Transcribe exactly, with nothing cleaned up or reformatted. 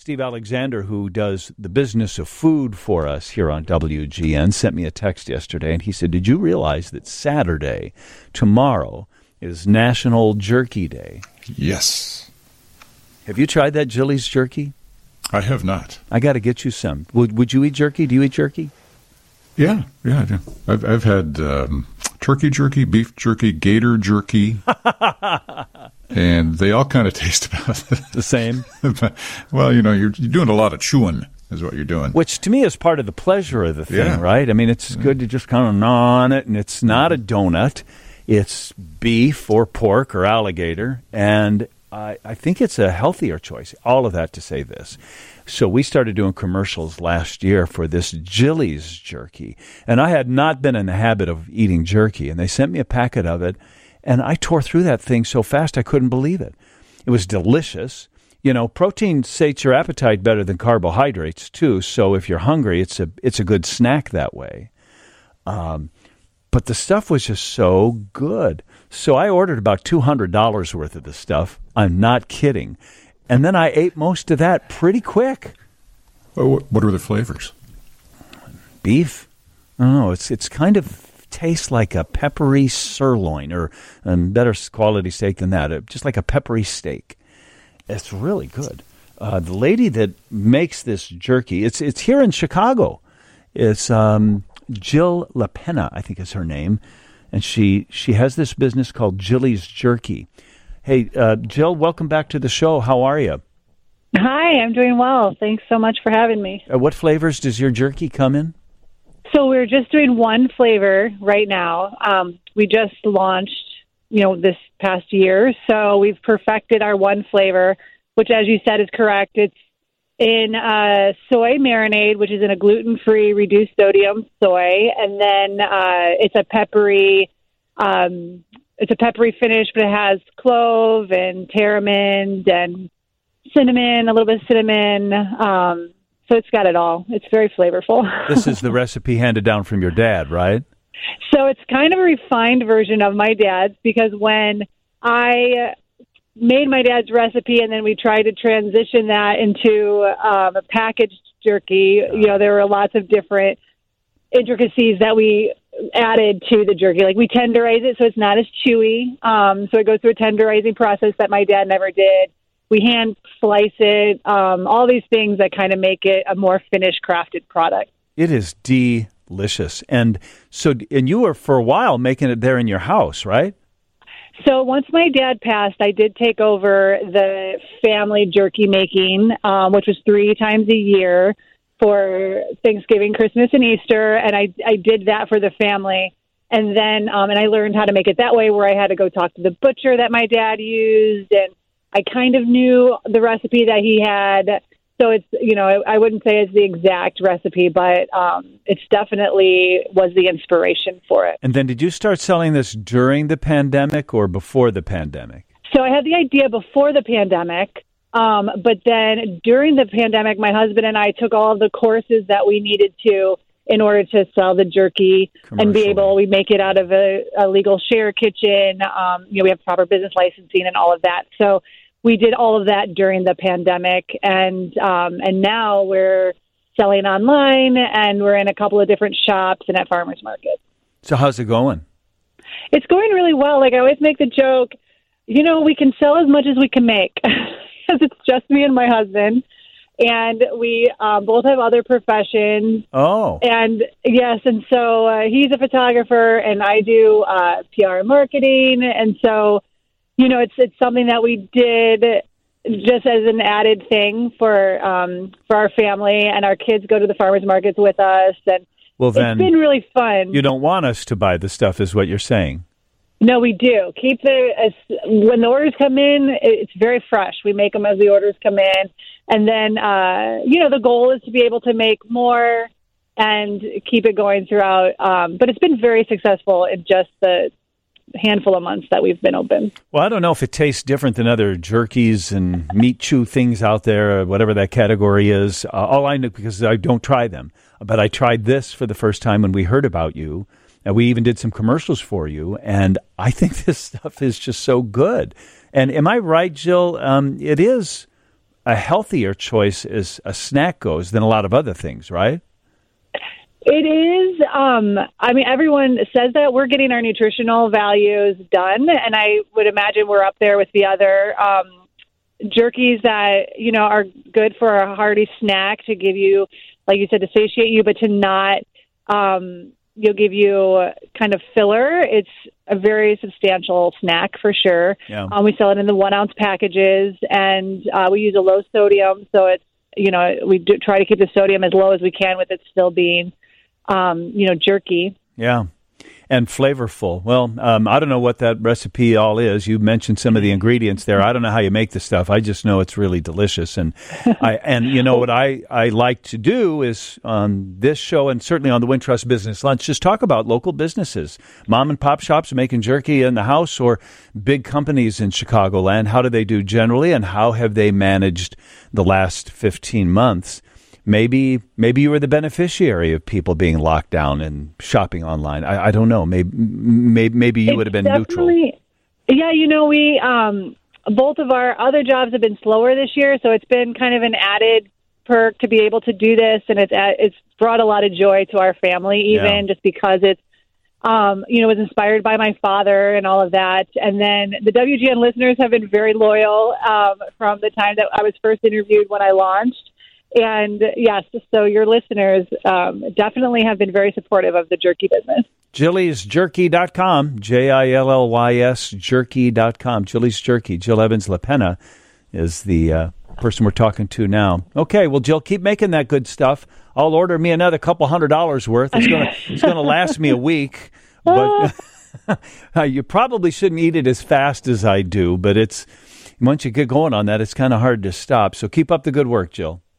Steve Alexander, who does the business of food for us here on W G N, sent me a text yesterday, and he said, did you realize that Saturday, tomorrow, is National Jerky Day? Yes. Have you tried that Jilly's jerky? I have not. I got to get you some. Would Would you eat jerky? Do you eat jerky? Yeah, yeah, I do. I've, I've had um, turkey jerky, beef jerky, gator jerky, and they all kind of taste about the same. Well, you know, you're, you're doing a lot of chewing is what you're doing. Which to me is part of the pleasure of the thing, yeah. right? I mean, it's yeah. good to just kind of gnaw on it, and it's not a donut. It's beef or pork or alligator, and I, I think it's a healthier choice. All of that to say this. So we started doing commercials last year for this Jilly's jerky, and I had not been in the habit of eating jerky, and they sent me a packet of it, and I tore through that thing so fast I couldn't believe it. It was delicious. You know, protein sates your appetite better than carbohydrates too, so if you're hungry, it's a it's a good snack that way. Um, but the stuff was just so good. So I ordered about two hundred dollars worth of the stuff. I'm not kidding. And then I ate most of that pretty quick. Well, what are the flavors? Beef? I don't know. It's it's kind of tastes like a peppery sirloin, or um, better quality steak than that. It, just like a peppery steak. It's really good. Uh, the lady that makes this jerky, it's it's here in Chicago. It's um, Jill LaPena, I think is her name, and she she has this business called Jilly's Jerky. Hey, uh, Jill, welcome back to the show. How are you? Hi, I'm doing well. Thanks so much for having me. Uh, what flavors does your jerky come in? So we're just doing one flavor right now. Um, we just launched, you know, this past year. So we've perfected our one flavor, which, as you said, is correct. It's in uh, soy marinade, which is in a gluten-free, reduced sodium soy. And then uh, it's a peppery... Um, It's a peppery finish, but it has clove and tamarind and cinnamon, a little bit of cinnamon. Um, so it's got it all. It's very flavorful. This is the recipe handed down from your dad, right? So it's kind of a refined version of my dad's, because when I made my dad's recipe and then we tried to transition that into um, a packaged jerky, you know, there were lots of different intricacies that we added to the jerky. Like, we tenderize it so it's not as chewy. Um, so it goes through a tenderizing process that my dad never did. We hand slice it, um, all these things that kind of make it a more finished, crafted product. It is delicious. And so, and you were for a while making it there in your house, right? So once my dad passed, I did take over the family jerky making, um, which was three times a year for Thanksgiving, Christmas, and Easter, and I I did that for the family. And then, um, and I learned how to make it that way, where I had to go talk to the butcher that my dad used, and I kind of knew the recipe that he had. So it's, you know, I, I wouldn't say it's the exact recipe, but um, it's definitely was the inspiration for it. And then did you start selling this during the pandemic or before the pandemic? So I had the idea before the pandemic. Um, but then during the pandemic, my husband and I took all of the courses that we needed to in order to sell the jerky and be able, we make it out of a, a legal share kitchen. Um, you know, we have proper business licensing and all of that. So we did all of that during the pandemic. And, um, and now we're selling online, and we're in a couple of different shops and at farmers markets. So how's it going? It's going really well. Like, I always make the joke, you know, we can sell as much as we can make. Because it's just me and my husband, and we um, both have other professions. Oh. And yes, and so uh, he's a photographer, and I do uh, P R and marketing, and so, you know, it's it's something that we did just as an added thing for um, for our family, and our kids go to the farmers markets with us, and well, then, it's been really fun. You don't want us to buy the stuff, is what you're saying. No, we do. Keep the as, when the orders come in, it's very fresh. We make them as the orders come in, and then uh, you know, the goal is to be able to make more and keep it going throughout. Um, but it's been very successful in just the handful of months that we've been open. Well, I don't know if it tastes different than other jerkies and meat chew things out there, whatever that category is. Uh, all I know, because I don't try them, but I tried this for the first time when we heard about you. And we even did some commercials for you, and I think this stuff is just so good. And am I right, Jill? Um, it is a healthier choice as a snack goes than a lot of other things, right? It is. Um, I mean, everyone says that we're getting our nutritional values done, and I would imagine we're up there with the other um, jerkies that, you know, are good for a hearty snack to give you, like you said, to satiate you, but to not, um, you'll give you kind of filler. It's a very substantial snack for sure. Yeah. Um, we sell it in the one ounce packages, and uh, we use a low sodium, so it's, you know, we do try to keep the sodium as low as we can with it still being, um, you know, jerky. Yeah. And flavorful. Well, um, I don't know what that recipe all is. You mentioned some of the ingredients there. I don't know how you make the stuff. I just know it's really delicious. And I and you know what I, I like to do is on this show and certainly on the Wintrust Business Lunch, just talk about local businesses, mom and pop shops making jerky in the house, or big companies in Chicagoland. How do they do generally, and how have they managed the last fifteen months? Maybe maybe you were the beneficiary of people being locked down and shopping online. I, I don't know. Maybe maybe, maybe you It's would have been definitely- neutral. Yeah, you know, we um, both of our other jobs have been slower this year, so it's been kind of an added perk to be able to do this, and it's it's brought a lot of joy to our family, even Yeah. just because it's um, you know, was inspired by my father and all of that. And then the W G N listeners have been very loyal um, from the time that I was first interviewed when I launched. And yes, so your listeners um, definitely have been very supportive of the jerky business. Jilly's Jerky dot com, J I L L Y S, jerky dot com. Jilly's Jerky. Jill Evans LaPena is the uh, person we're talking to now. Okay, well, Jill, keep making that good stuff. I'll order me another couple hundred dollars worth. It's going to it's going to last me a week. But you probably shouldn't eat it as fast as I do. But it's once you get going on that, it's kind of hard to stop. So keep up the good work, Jill.